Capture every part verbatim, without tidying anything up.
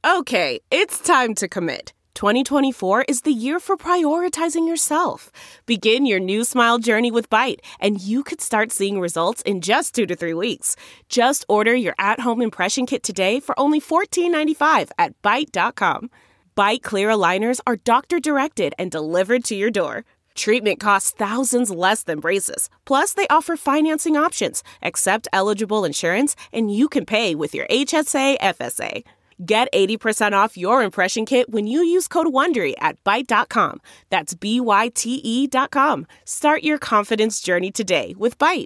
Okay, it's time to commit. twenty twenty-four is the year for prioritizing yourself. Begin your new smile journey with Byte, and you could start seeing results in just two to three weeks. Just order your at-home impression kit today for only fourteen ninety-five at byte dot com. Byte clear aligners are doctor-directed and delivered to your door. Treatment costs thousands less than braces. Plus, they offer financing options, accept eligible insurance, and you can pay with your H S A F S A. Get eighty percent off your impression kit when you use code WONDERY at byte dot com. That's B Y T E dot com. Start your confidence journey today with Byte.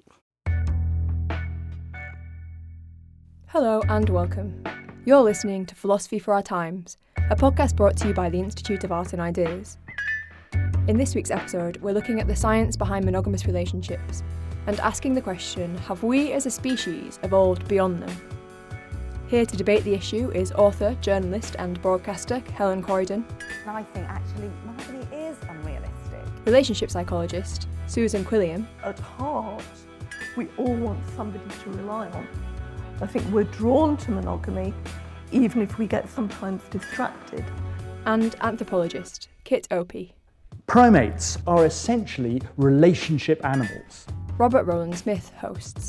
Hello and welcome. You're listening to Philosophy for Our Times, a podcast brought to you by the Institute of Art and Ideas. In this week's episode, we're looking at the science behind monogamous relationships and asking the question, have we as a species evolved beyond them? Here to debate the issue is author, journalist and broadcaster Helen Corydon. I think actually monogamy is unrealistic. Relationship psychologist Susan Quilliam. At heart, we all want somebody to rely on. I think we're drawn to monogamy, even if we get sometimes distracted. And anthropologist Kit Opie. Primates are essentially relationship animals. Robert Rowland Smith hosts.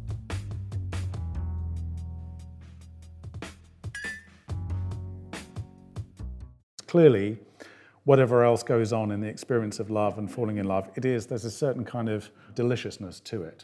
Clearly, whatever else goes on in the experience of love and falling in love, it is, there's a certain kind of deliciousness to it.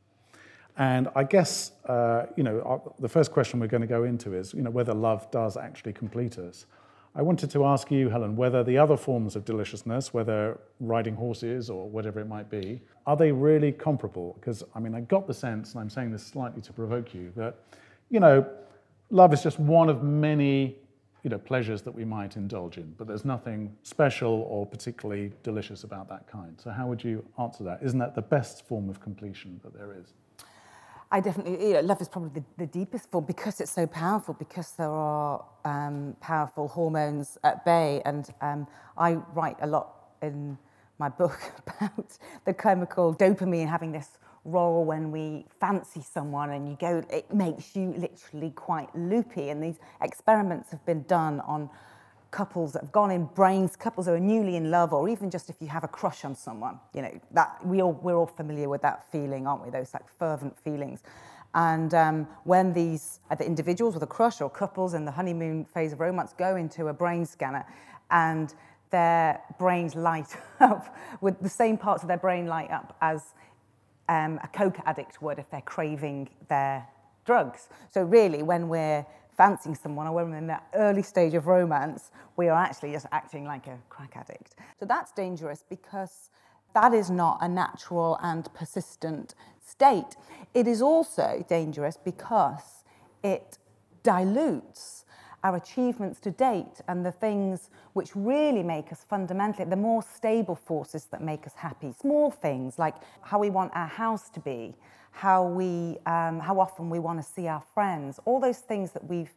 And I guess, uh, you know, the first question we're going to go into is, you know, whether love does actually complete us. I wanted to ask you, Helen, whether the other forms of deliciousness, whether riding horses or whatever it might be, are they really comparable? Because, I mean, I got the sense, and I'm saying this slightly to provoke you, that, you know, love is just one of many, you know, pleasures that we might indulge in, but there's nothing special or particularly delicious about that kind. So how would you answer that? Isn't that the best form of completion that there is? I definitely, you know, love is probably the, the deepest form because it's so powerful, because there are um, powerful hormones at bay. And um, I write a lot in my book about the chemical dopamine having this role when we fancy someone and you go, it makes you literally quite loopy. And these experiments have been done on couples that have gone in brains, couples who are newly in love, or even just if you have a crush on someone, you know, that we all, we're all familiar with that feeling, aren't we? Those like fervent feelings. And um, when these either individuals with a crush or couples in the honeymoon phase of romance go into a brain scanner and their brains light up with the same parts of their brain light up as um, a coke addict would if they're craving their drugs. So really, when we're fancying someone or when we're in that early stage of romance, we are actually just acting like a crack addict. So that's dangerous because that is not a natural and persistent state. It is also dangerous because it dilutes our achievements to date and the things which really make us fundamentally, the more stable forces that make us happy. Small things like how we want our house to be, how we, um, how often we want to see our friends, all those things that we've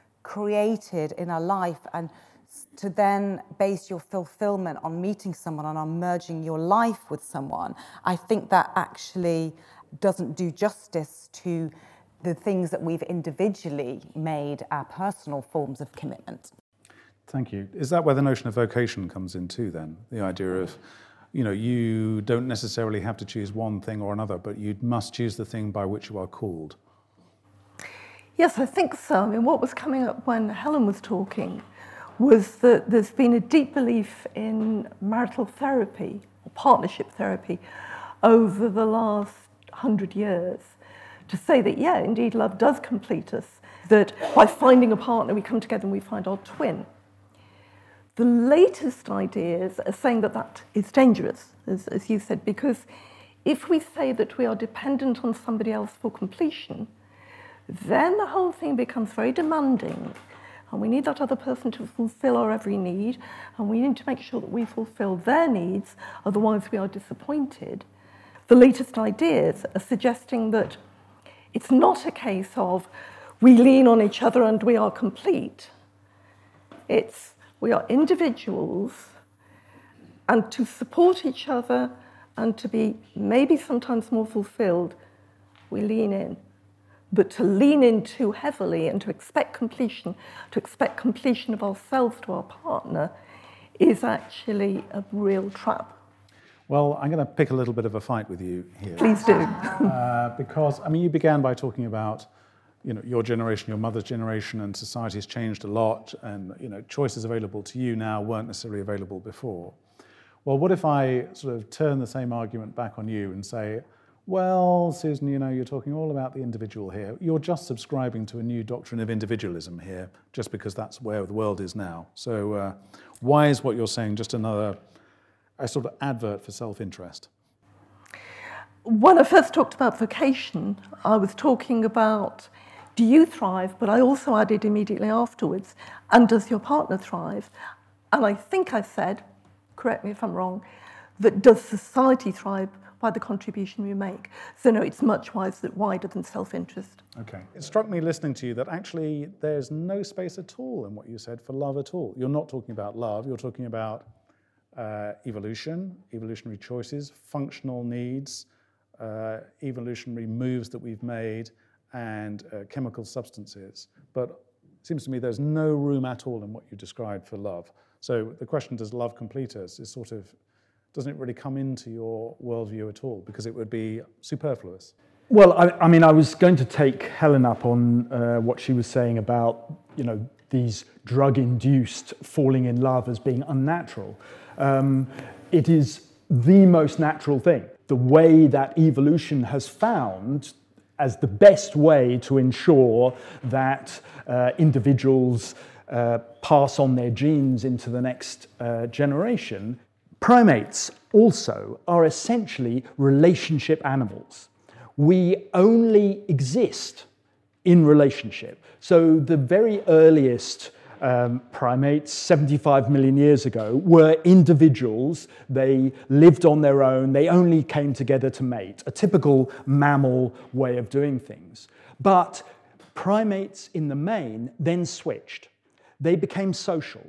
created in our life, and to then base your fulfillment on meeting someone and on merging your life with someone, I think that actually doesn't do justice to the things that we've individually made our personal forms of commitment. Thank you. Is that where the notion of vocation comes in too then? The idea of, you know, you don't necessarily have to choose one thing or another, but you must choose the thing by which you are called. Yes, I think so. I mean, what was coming up when Helen was talking was that there's been a deep belief in marital therapy, or partnership therapy, over the last hundred years, to say that, yeah, indeed, love does complete us, that by finding a partner, we come together and we find our twin. The latest ideas are saying that that is dangerous, as, as you said, because if we say that we are dependent on somebody else for completion, then the whole thing becomes very demanding, and we need that other person to fulfill our every need, and we need to make sure that we fulfill their needs, otherwise we are disappointed. The latest ideas are suggesting that it's not a case of we lean on each other and we are complete. It's we are individuals, and to support each other and to be maybe sometimes more fulfilled, we lean in. But to lean in too heavily and to expect completion, to expect completion of ourselves to our partner, is actually a real trap. Well, I'm going to pick a little bit of a fight with you here. Please do. uh, because, I mean, you began by talking about, you know, your generation, your mother's generation, and society has changed a lot, and, you know, choices available to you now weren't necessarily available before. Well, what if I sort of turn the same argument back on you and say, well, Susan, you know, you're talking all about the individual here. You're just subscribing to a new doctrine of individualism here, just because that's where the world is now. So uh, why is what you're saying just another a sort of advert for self-interest? When I first talked about vocation, I was talking about, do you thrive? But I also added immediately afterwards, and does your partner thrive? And I think I said, correct me if I'm wrong, that does society thrive by the contribution we make? So no, it's much wider than self-interest. Okay. It struck me listening to you that actually there's no space at all in what you said for love at all. You're not talking about love, you're talking about uh, evolution, evolutionary choices, functional needs, uh, evolutionary moves that we've made, and uh, chemical substances. But it seems to me there's no room at all in what you described for love. So the question, does love complete us, is sort of, doesn't it really come into your worldview at all? Because it would be superfluous. Well, I, I mean, I was going to take Helen up on uh, what she was saying about, you know, these drug-induced falling in love as being unnatural. Um, it is the most natural thing. The way that evolution has found as the best way to ensure that uh, individuals uh, pass on their genes into the next uh, generation. Primates also are essentially relationship animals. We only exist in relationship. So the very earliest um, primates, seventy-five million years ago, were individuals. They lived on their own. They only came together to mate, a typical mammal way of doing things. But primates in the main then switched. They became social.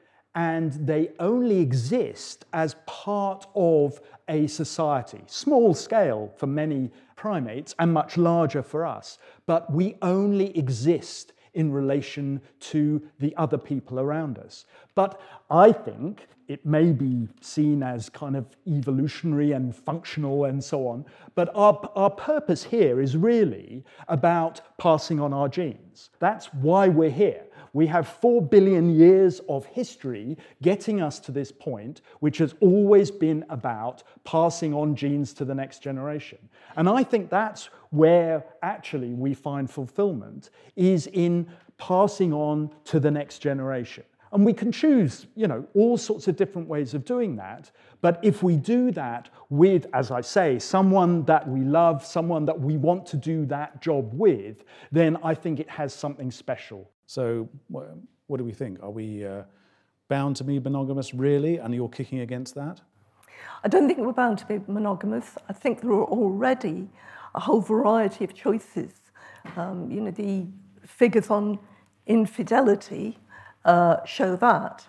And they only exist as part of a society, small scale for many primates and much larger for us, but we only exist in relation to the other people around us. But I think it may be seen as kind of evolutionary and functional and so on, but our, our purpose here is really about passing on our genes. That's why we're here. We have four billion years of history getting us to this point, which has always been about passing on genes to the next generation. And I think that's where actually we find fulfillment, is in passing on to the next generation. And we can choose, you know, all sorts of different ways of doing that. But if we do that with, as I say, someone that we love, someone that we want to do that job with, then I think it has something special. So what do we think? Are we uh, bound to be monogamous, really? And you're kicking against that? I don't think we're bound to be monogamous. I think there are already a whole variety of choices. Um, you know, the figures on infidelity uh, show that.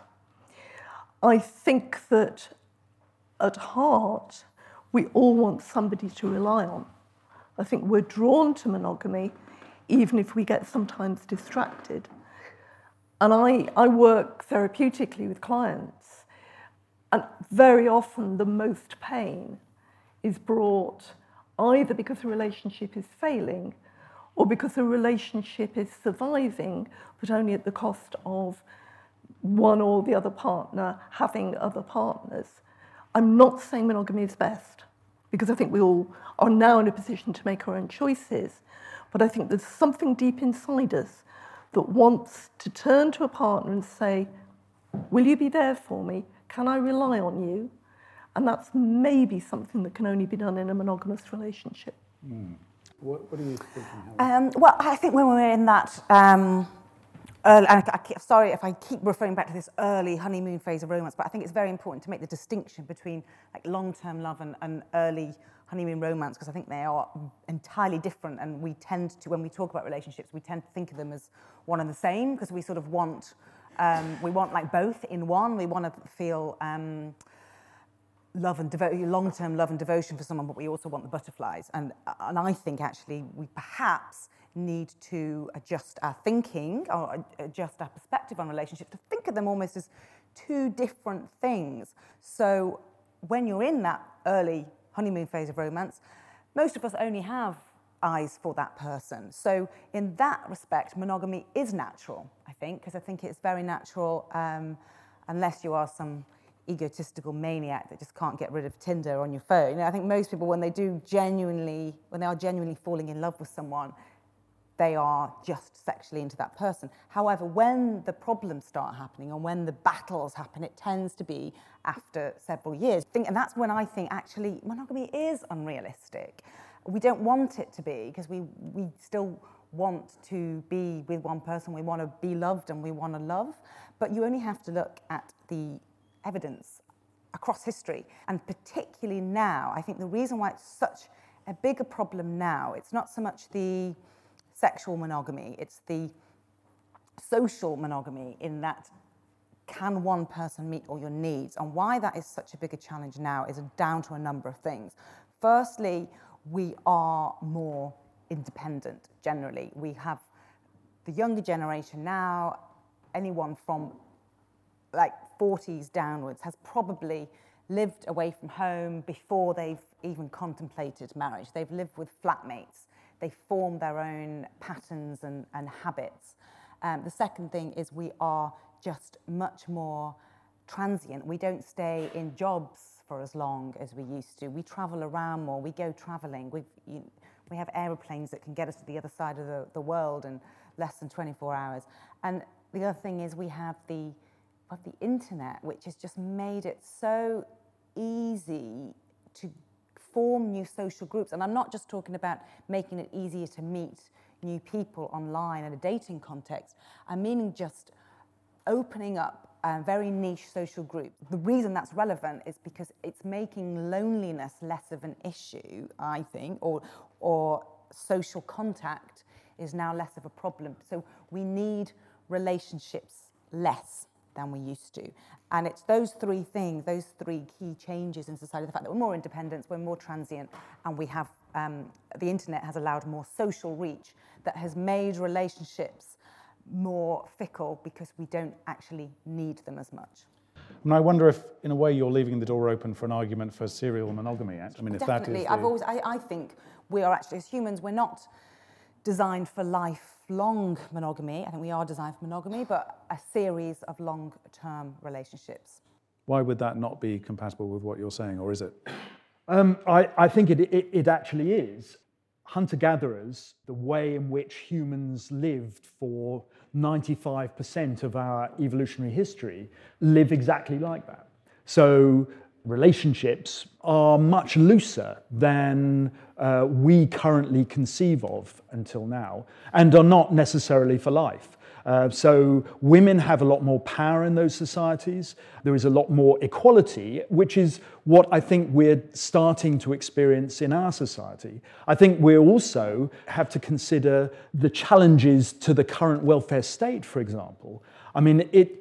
I think that at heart, we all want somebody to rely on. I think we're drawn to monogamy, even if we get sometimes distracted. And I, I work therapeutically with clients, and very often the most pain is brought either because a relationship is failing or because a relationship is surviving, but only at the cost of one or the other partner having other partners. I'm not saying monogamy is best, because I think we all are now in a position to make our own choices. But I think there's something deep inside us that wants to turn to a partner and say, will you be there for me? Can I rely on you? And that's maybe something that can only be done in a monogamous relationship. Mm. What, what are you thinking, Helen? Um, well, I think when we're in that, um, early, and I, I keep, sorry if I keep referring back to this early honeymoon phase of romance, but I think it's very important to make the distinction between like long-term love and, and early honeymoon romance, because I think they are entirely different, and we tend to, when we talk about relationships, we tend to think of them as one and the same, because we sort of want, um, we want like both in one. We want to feel um, love and devo- long-term love and devotion for someone, but we also want the butterflies. And and I think actually we perhaps need to adjust our thinking or adjust our perspective on relationships to think of them almost as two different things. So when you're in that early honeymoon phase of romance, most of us only have eyes for that person. So in that respect, monogamy is natural, I think, because I think it's very natural, um, unless you are some egotistical maniac that just can't get rid of Tinder on your phone. You know, I think most people, when they do genuinely, when they are genuinely falling in love with someone, they are just sexually into that person. However, when the problems start happening and when the battles happen, it tends to be after several years. And that's when I think actually monogamy is unrealistic. We don't want it to be, because we, we still want to be with one person, we want to be loved and we want to love, but you only have to look at the evidence across history, and particularly now. I think the reason why it's such a bigger problem now, it's not so much the sexual monogamy, it's the social monogamy, in that can one person meet all your needs? And why that is such a bigger challenge now is down to a number of things. Firstly, we are more independent generally. We have the younger generation now, anyone from like forties downwards has probably lived away from home before they've even contemplated marriage. They've lived with flatmates. They form their own patterns and, and habits. Um, the second thing is we are just much more transient. We don't stay in jobs for as long as we used to. We travel around more. We go traveling. We've, you, we have aeroplanes that can get us to the other side of the, the world in less than twenty-four hours. And the other thing is we have the of the internet, which has just made it so easy to form new social groups. And I'm not just talking about making it easier to meet new people online in a dating context. I mean just opening up a very niche social group. The reason that's relevant is because it's making loneliness less of an issue, I think, or or social contact is now less of a problem. So we need relationships less than we used to. And it's those three things, those three key changes in society, the fact that we're more independent, we're more transient, and we have, um, the internet has allowed more social reach that has made relationships more fickle because we don't actually need them as much. And I wonder if, in a way, you're leaving the door open for an argument for serial monogamy. I mean, if Definitely. that is the... I've always, I, I think we are actually, as humans, we're not designed for lifelong monogamy. I think we are designed for monogamy, but a series of long-term relationships. Why would that not be compatible with what you're saying, or is it? Um, I, I think it, it, it actually is. Hunter-gatherers, the way in which humans lived for ninety-five percent of our evolutionary history, live exactly like that. So relationships are much looser than uh, we currently conceive of until now, and are not necessarily for life. Uh, so women have a lot more power in those societies. There is a lot more equality, which is what I think we're starting to experience in our society. I think we also have to consider the challenges to the current welfare state, for example. I mean, it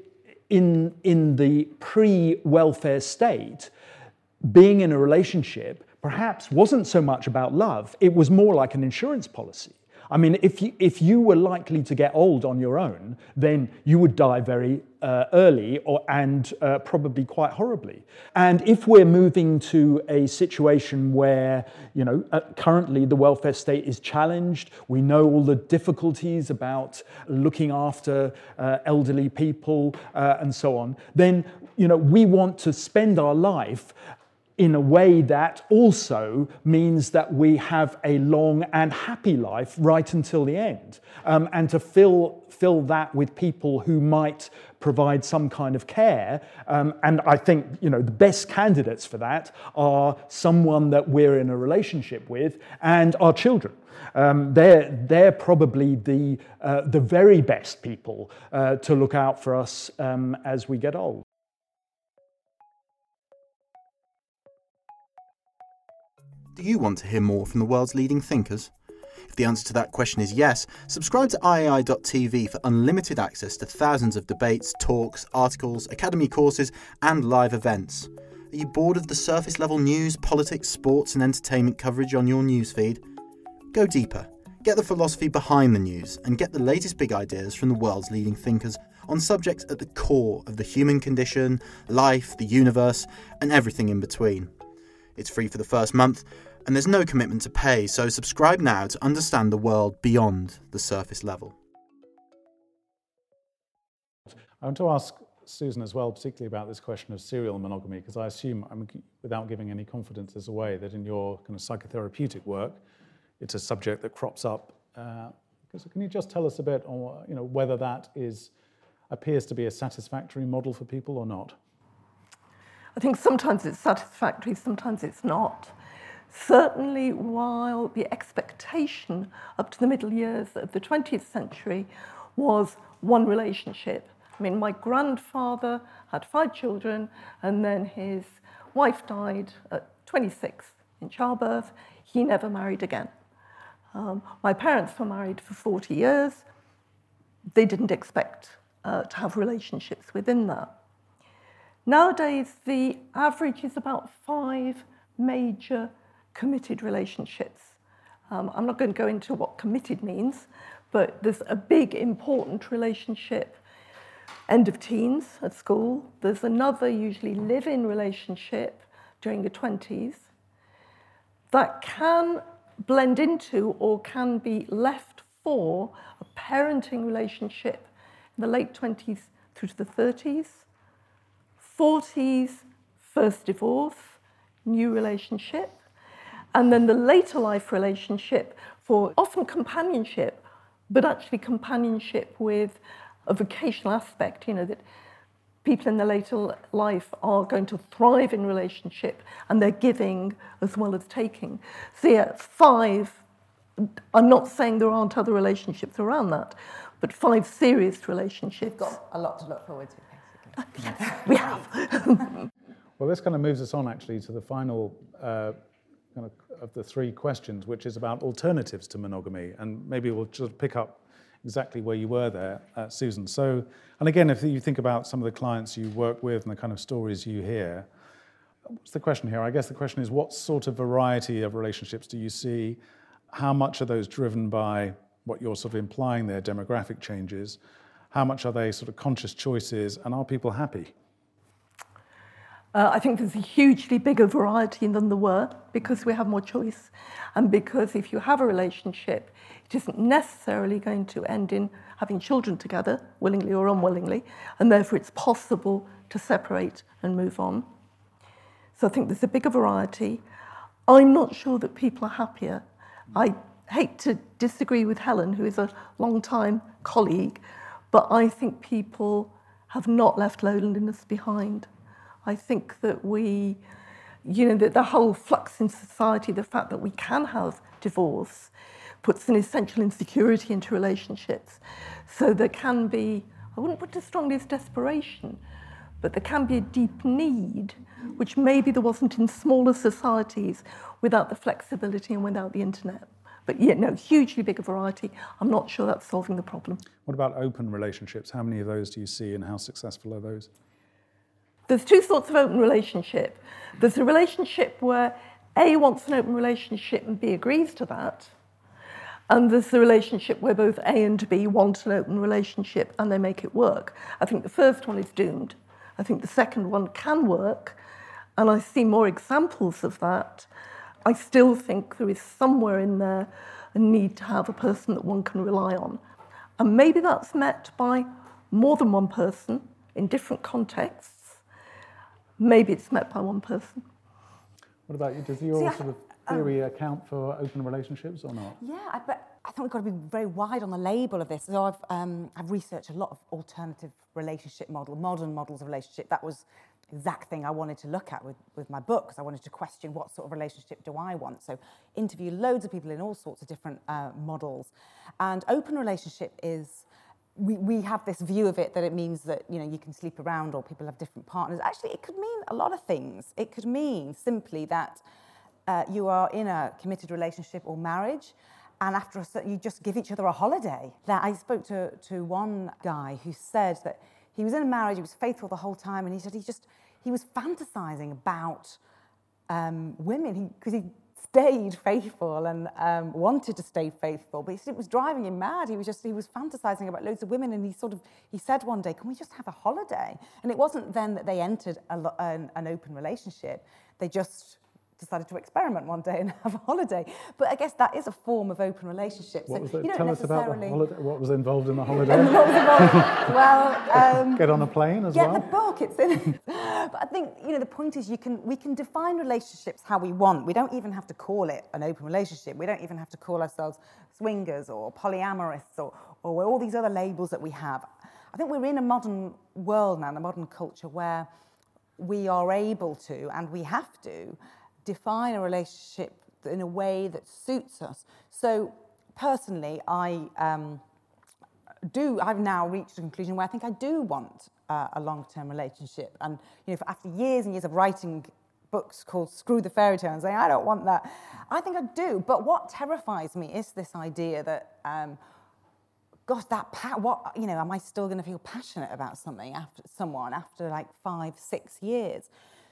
in in the pre-welfare state, being in a relationship perhaps wasn't so much about love. It was more like an insurance policy. I mean, if you, if you were likely to get old on your own, then you would die very uh, early or, and uh, probably quite horribly. And if we're moving to a situation where, you know, uh, currently the welfare state is challenged, we know all the difficulties about looking after uh, elderly people uh, and so on, then, you know, we want to spend our life in a way that also means that we have a long and happy life right until the end, um, and to fill fill that with people who might provide some kind of care. Um, and I think, you know, the best candidates for that are someone that we're in a relationship with and our children. Um, they're they're probably the uh, the very best people uh, to look out for us um, as we get old. Do you want to hear more from the world's leading thinkers? If the answer to that question is yes, subscribe to I A I dot T V for unlimited access to thousands of debates, talks, articles, academy courses and live events. Are you bored of the surface level news, politics, sports and entertainment coverage on your newsfeed? Go deeper. Get the philosophy behind the news and get the latest big ideas from the world's leading thinkers on subjects at the core of the human condition, life, the universe, and everything in between. It's free for the first month, and there's no commitment to pay, so subscribe now to understand the world beyond the surface level. I want to ask Susan as well, particularly about this question of serial monogamy, because I assume, I mean, without giving any confidences away, that in your kind of psychotherapeutic work, it's a subject that crops up. Uh, so can you just tell us a bit on, you know, whether that is appears to be a satisfactory model for people or not? I think sometimes it's satisfactory, sometimes it's not. Certainly, while the expectation up to the middle years of the twentieth century was one relationship. I mean, my grandfather had five children, and then his wife died at twenty-six in childbirth. He never married again. Um, my parents were married for forty years. They didn't expect uh, to have relationships within that. Nowadays, the average is about five major committed relationships. Um, I'm not going to go into what committed means, but there's a big, important relationship, end of teens at school. There's another, usually live-in relationship during the twenties that can blend into or can be left for a parenting relationship in the late twenties through to the thirties. forties, first divorce, new relationship, and then the later life relationship for often companionship, but actually companionship with a vocational aspect, you know, that people in their later life are going to thrive in relationship and they're giving as well as taking. So yeah, five, I'm not saying there aren't other relationships around that, but five serious relationships. We've got a lot to look forward to, basically. Yes, we have. Well, this kind of moves us on actually to the final uh, kind of, of the three questions, which is about alternatives to monogamy. And maybe we'll just pick up exactly where you were there, uh, Susan. So, and again, if you think about some of the clients you work with and the kind of stories you hear, what's the question here? I guess the question is, what sort of variety of relationships do you see? How much are those driven by what you're sort of implying there, demographic changes? How much are they sort of conscious choices, and are people happy? Uh, I think there's a hugely bigger variety than there were because we have more choice, and because if you have a relationship, it isn't necessarily going to end in having children together, willingly or unwillingly, and therefore it's possible to separate and move on. So I think there's a bigger variety. I'm not sure that people are happier. I hate to disagree with Helen, who is a long-time colleague, but I think people have not left loneliness behind. I think that we, you know, that the whole flux in society, the fact that we can have divorce, puts an essential insecurity into relationships. So there can be, I wouldn't put it as strongly as desperation, but there can be a deep need, which maybe there wasn't in smaller societies without the flexibility and without the internet. But yeah, no, hugely bigger variety. I'm not sure that's solving the problem. What about open relationships? How many of those do you see, and how successful are those? There's two sorts of open relationship. There's a relationship where A wants an open relationship and B agrees to that. And there's the relationship where both A and B want an open relationship and they make it work. I think the first one is doomed. I think the second one can work, and I see more examples of that. I still think there is somewhere in there a need to have a person that one can rely on. And maybe that's met by more than one person in different contexts. Maybe it's met by one person. What about you? Does your See, I, sort of theory um, account for open relationships or not? Yeah, I, but I think we've got to be very wide on the label of this. So I've, um, I've researched a lot of alternative relationship model, modern models of relationship. That was the exact thing I wanted to look at with, with my book, because I wanted to question what sort of relationship do I want. So interview loads of people in all sorts of different uh, models. And open relationship is, we, we have this view of it that it means that, you know, you can sleep around or people have different partners. Actually, it could mean a lot of things. It could mean simply that uh, you are in a committed relationship or marriage, and after a certain, you just give each other a holiday. That I spoke to, to one guy who said that he was in a marriage, he was faithful the whole time, and he said he just he was fantasizing about um, women because he, he stayed faithful and um, wanted to stay faithful, but it was driving him mad. He was just, he was fantasizing about loads of women, and he sort of, he said one day, can we just have a holiday? And it wasn't then that they entered a, an, an open relationship. They just decided to experiment one day and have a holiday. But I guess that is a form of open relationship. What So was the, you don't tell us about the necessarily- holiday. What was involved in the holiday? What was involved? Well, um, Get on a plane as get well? the book, it's in it. But I think, you know, the point is you can we can define relationships how we want. We don't even have to call it an open relationship. We don't even have to call ourselves swingers or polyamorous or, or all these other labels that we have. I think we're in a modern world now, in a modern culture, where we are able to, and we have to, define a relationship in a way that suits us. So personally, I um, do, I've now reached a conclusion where I think I do want uh, a long-term relationship. And you know, for after years and years of writing books called Screw the Fairy Tale and saying, I don't want that, I think I do. But what terrifies me is this idea that, um, gosh, that, pa- what, you know, am I still going to feel passionate about something after someone after like five, six years?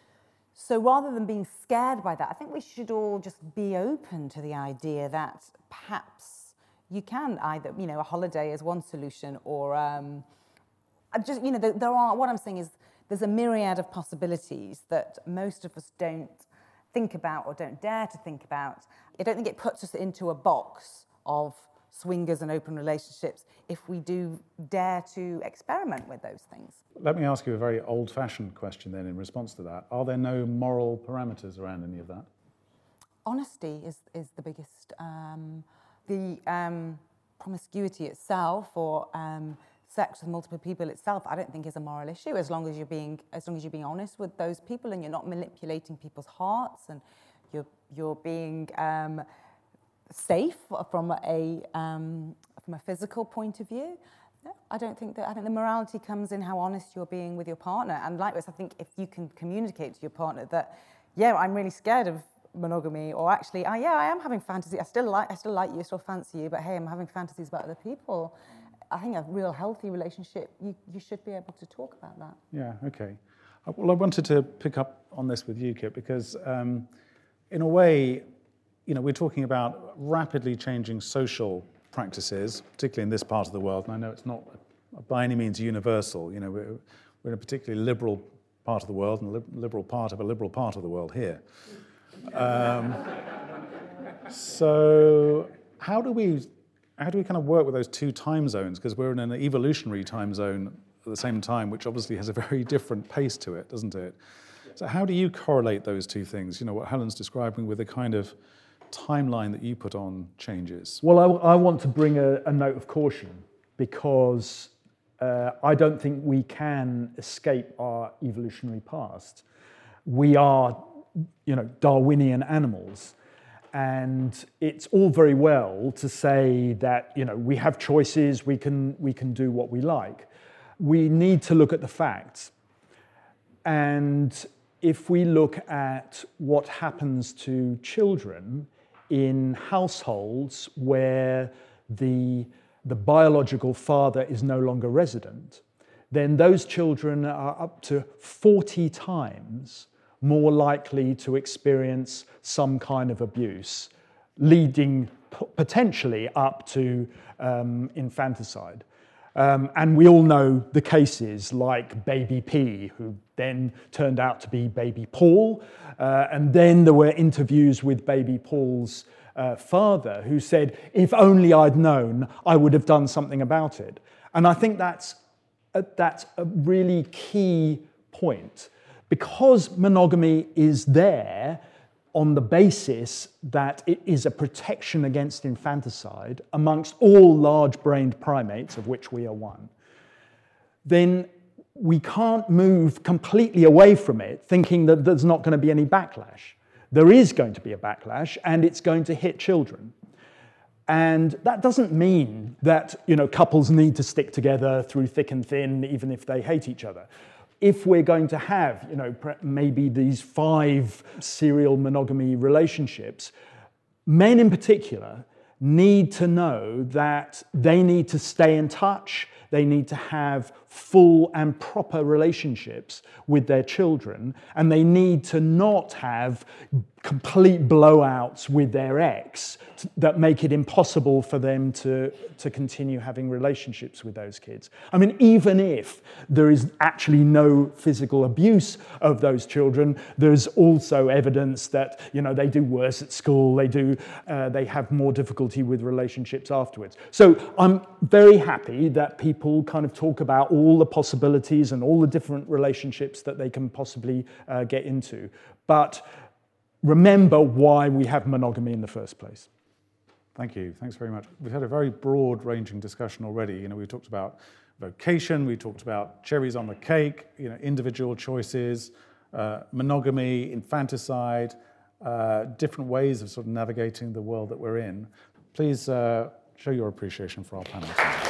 So rather than being scared by that, I think we should all just be open to the idea that perhaps you can either, you know, a holiday is one solution, or um, just, you know, there, there are, what I'm saying is there's a myriad of possibilities that most of us don't think about or don't dare to think about. I don't think it puts us into a box of swingers and open relationships if we do dare to experiment with those things. Let me ask you a very old-fashioned question then in response to that. Are there no moral parameters around any of that? Honesty is, is the biggest. Um, the um, promiscuity itself, or um, sex with multiple people itself, I don't think is a moral issue, as long as you're being as long as you're being honest with those people and you're not manipulating people's hearts, and you're you're being um, safe from a um, from a physical point of view. No, I don't think that. I think the morality comes in how honest you're being with your partner. And likewise, I think if you can communicate to your partner that, yeah, I'm really scared of monogamy, or actually, oh, yeah, I am having fantasy. I still like, I still like you, I still fancy you, but hey, I'm having fantasies about other people. I think a real healthy relationship, you, you should be able to talk about that. Yeah, okay. Well, I wanted to pick up on this with you, Kit, because um, in a way, you know, we're talking about rapidly changing social practices, particularly in this part of the world, and I know it's not by any means universal. You know, we're, we're in a particularly liberal part of the world, and a li- liberal part of a liberal part of the world here. Um, so how do we how do we kind of work with those two time zones? Because we're in an evolutionary time zone at the same time, which obviously has a very different pace to it, doesn't it? So how do you correlate those two things? You know, what Helen's describing with the kind of timeline that you put on changes. Well, I, I want to bring a, a note of caution, because uh, I don't think we can escape our evolutionary past. We are, you know, Darwinian animals, and it's all very well to say that, you know, we have choices, we can we can do what we like. We need to look at the facts, and if we look at what happens to children in households where the, the biological father is no longer resident, then those children are up to forty times more likely to experience some kind of abuse, leading p- potentially up to um, infanticide. Um, and we all know the cases like Baby P, who then turned out to be Baby Paul. Uh, and then there were interviews with Baby Paul's uh, father, who said, if only I'd known, I would have done something about it. And I think that's a, that's a really key point. Because monogamy is there on the basis that it is a protection against infanticide amongst all large-brained primates, of which we are one, then we can't move completely away from it thinking that there's not going to be any backlash. There is going to be a backlash, and it's going to hit children. And that doesn't mean that, you know, couples need to stick together through thick and thin, even if they hate each other. If we're going to have, you know, maybe these five serial monogamy relationships, men in particular need to know that they need to stay in touch, They need to have full and proper relationships with their children, and they need to not have complete blowouts with their ex that make it impossible for them to, to continue having relationships with those kids. I mean, even if there is actually no physical abuse of those children, there's also evidence that, you know, they do worse at school, they do, uh, they have more difficulty with relationships afterwards. So I'm very happy that people kind of talk about all the possibilities and all the different relationships that they can possibly uh, get into. But remember why we have monogamy in the first place. Thank you. Thanks very much. We've had a very broad-ranging discussion already. You know, we talked about vocation, we talked about cherries on the cake, you know, individual choices, uh, monogamy, infanticide, uh, different ways of sort of navigating the world that we're in. Please uh, show your appreciation for our panel.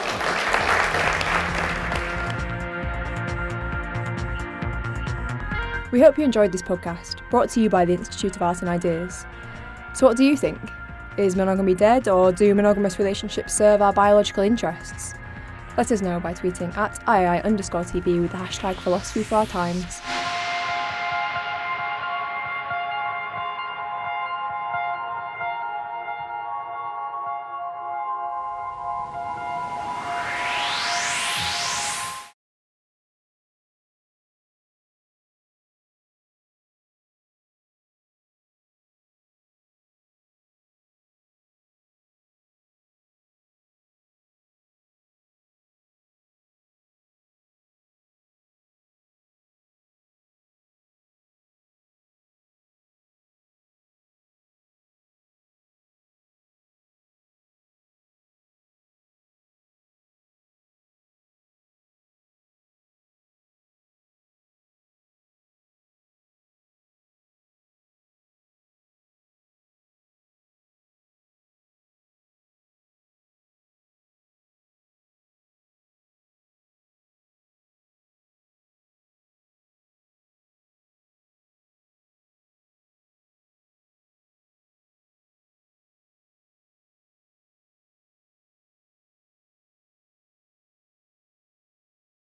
We hope you enjoyed this podcast, brought to you by the Institute of Art and Ideas. So what do you think? Is monogamy dead, or do monogamous relationships serve our biological interests? Let us know by tweeting at I I underscore TV with the hashtag philosophy for our times.